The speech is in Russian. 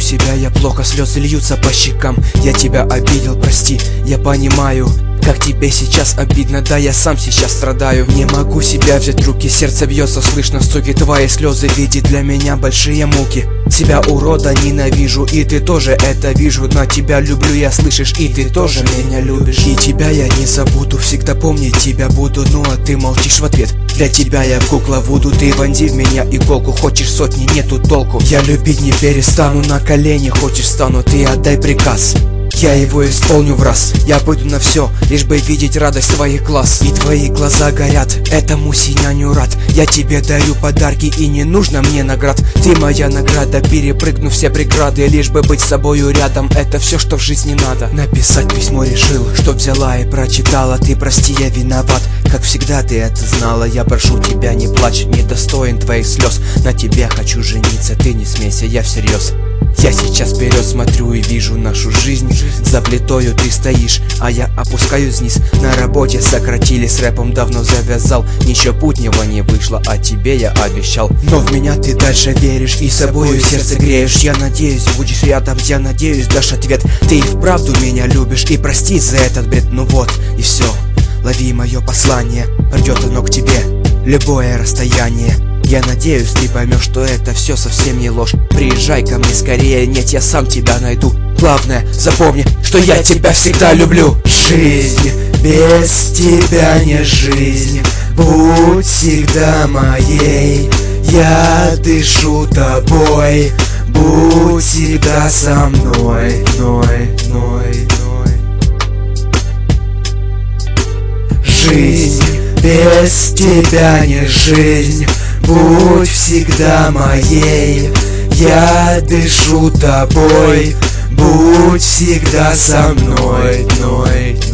себя, я плохо, слезы льются по щекам. Я тебя обидел, прости, я понимаю, как тебе сейчас обидно, да я сам сейчас страдаю. Не могу себя взять в руки, сердце бьется, слышно стуки. Твои слезы видят для меня большие муки. Себя урода ненавижу, и ты тоже это вижу. Но тебя люблю я, слышишь, и ты тоже меня любишь. И тебя я не забуду, всегда помнить тебя буду. Ну а ты молчишь в ответ. Для тебя я кукла Вуду, ты вонзи в меня иголку. Хочешь сотни, нету толку. Я любить не перестану, на колени хочешь стану. Ты отдай приказ, я его исполню в раз. Я пойду на все, лишь бы видеть радость твоих глаз. И твои глаза горят, этому синяню рад. Я тебе дарю подарки, и не нужно мне наград. Ты моя награда, перепрыгну все преграды. Лишь бы быть с собою рядом, это все, что в жизни надо. Написать письмо решил, что взяла и прочитала. Ты прости, я виноват, как всегда ты это знала. Я прошу тебя, не плачь, недостоин твоих слез. На тебе хочу жениться, ты не смейся, я всерьез. Я сейчас вперед смотрю и вижу нашу жизнь. За плитою ты стоишь, а я опускаюсь вниз. На работе сократили, с рэпом давно завязал. Ничего путнего не вышло, а тебе я обещал. Но в меня ты дальше веришь и собою сердце греешь. Я надеюсь, будешь рядом, я надеюсь, дашь ответ. Ты и вправду меня любишь, и прости за этот бред. Ну вот, и все, лови мое послание. Придет оно к тебе, любое расстояние. Я надеюсь, ты поймешь, что это все совсем не ложь. Приезжай ко мне скорее, нет, я сам тебя найду. Главное, запомни, что я тебя всегда люблю. Жизнь без тебя не жизнь, будь всегда моей. Я дышу тобой, будь всегда со мной. Жизнь без тебя не жизнь, будь всегда моей. Я дышу тобой, будь всегда со мной.